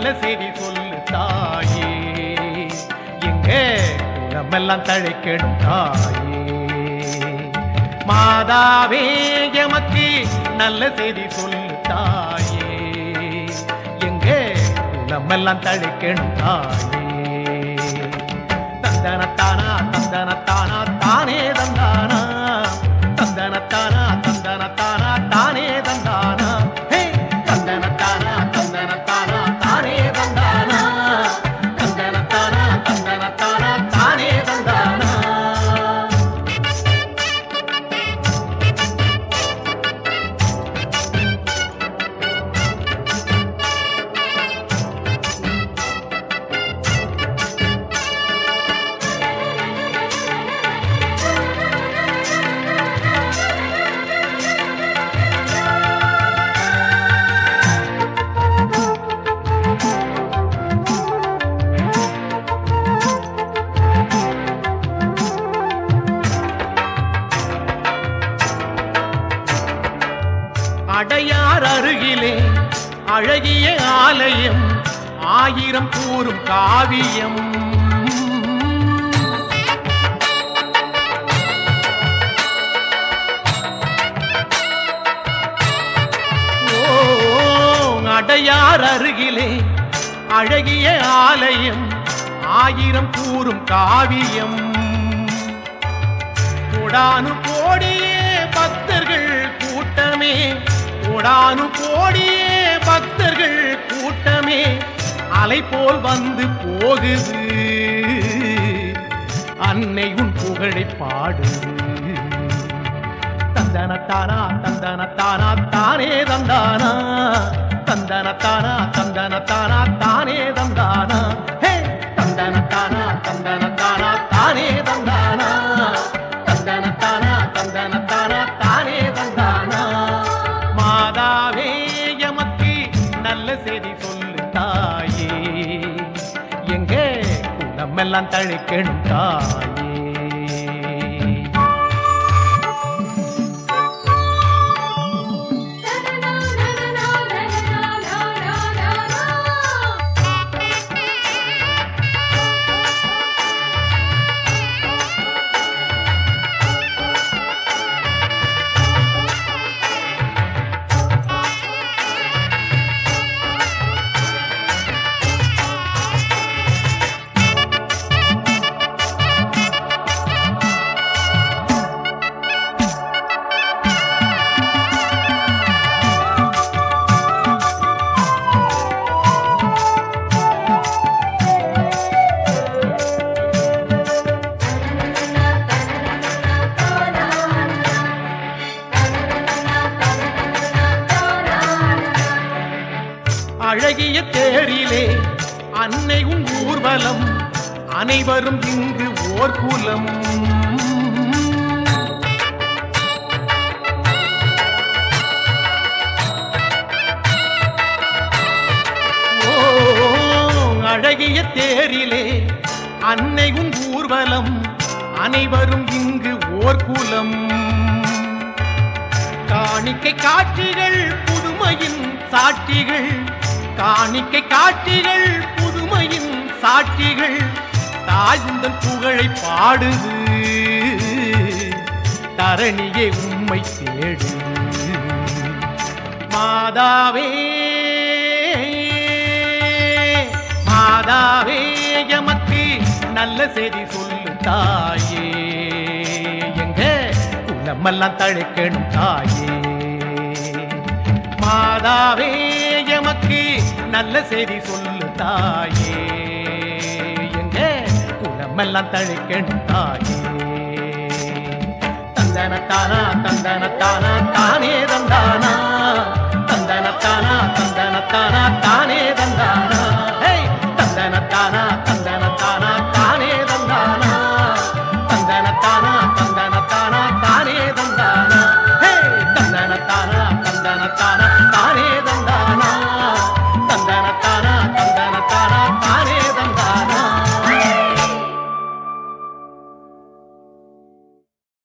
செய்தி சொல்லு தாயே, எங்க குலமெல்லாம் தழைக்கணும் தாயே. மாதாவே எமக்கு நல்ல செய்தி சொல்லு தாயே, எங்க குலமெல்லாம் தழைக்கணும் தாயே. தந்தனத்தானா தந்தனத்தானா தானே தந்தானா, தந்தனத்தானா தந்தனத்தானா தானே தந்தானா, தந்தனத்தானா தந்தனத்தானா தானே தந்தானா, தந்தனத்தானா தந்தனத்தானா தானே தந்தானா. அடையார் அருகிலே அழகிய ஆலயம், ஆயிரம் கூறும் காவியம். அடையார் அருகிலே அழகிய ஆலயம், ஆயிரம் கூறும் காவியம். கோடானு கோடியே பக்தர்கள் கூட்டமே, கோடானு கோடியே பக்தர்கள் கூட்டமே, அலை போல் வந்து போகுது, அன்னை உன் புகழை பாடுது. தந்தனத்தானா தந்தனத்தானா தானே தந்தானா, தந்தனத்தானா தந்தனத்தானா தானே தந்தானா, தந்தனத்தானா தந்தனத்தானா தானே தந்தானா, தந்தனத்தானா தந்தனத்தானா தானே தந்தானா. மாதாவே எமக்கு நல்ல செய்தி சொல்லு தாயே, எங்க குலமெல்லாம் தழைக்கணும் தாயே. அழகிய தேரிலே அன்னை உன் ஊர்வலம், அனைவரும் இங்கு ஓர் குலம். அழகிய தேரிலே அன்னை உன் ஊர்வலம், அனைவரும் இங்கு ஓர் குலம். காணிக்கை காட்சிகள் புதுமையின் சாட்சிகள், காணிக்கை காட்சிகள் புதுமையின் சாட்சிகள், தாயுந்தன் புகழை பாடுது, தரணியே உம்மை தேடு. மாதாவே மாதாவே எமக்கு நல்ல செய்தி சொல்லு தாயே, எங்க குலமெல்லாம் தழைக்கணும் தாயே. மாதாவே எமக்கு நல்ல செய்தி சொல்லு தாயே, எங்க குலமெல்லாம் தழைக்கணும் தாயே. தந்தனத்தானா தந்தனத்தானா தானே தந்தானா,